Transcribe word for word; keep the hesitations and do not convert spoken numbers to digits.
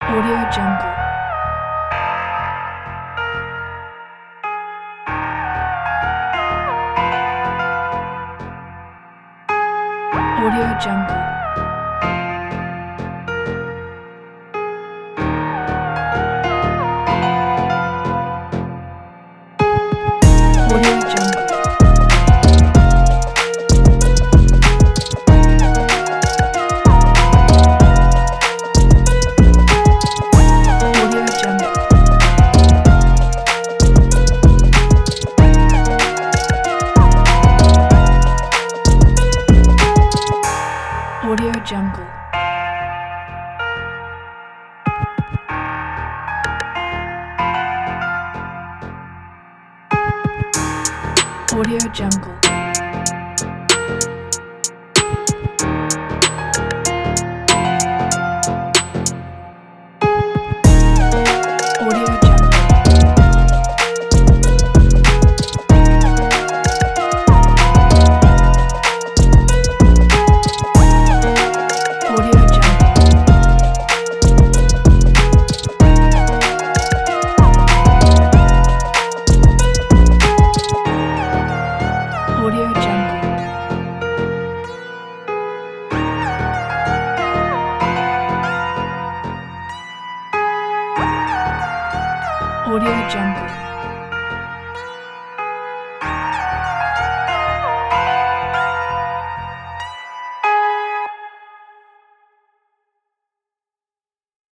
Audio Jungle. Audio Jungle. Audio Jungle. Audio Jungle. Audio Jungle. Audio Jungle. Audio Jungle. Audio Jungle. Audio Jungle. Audio Jungle.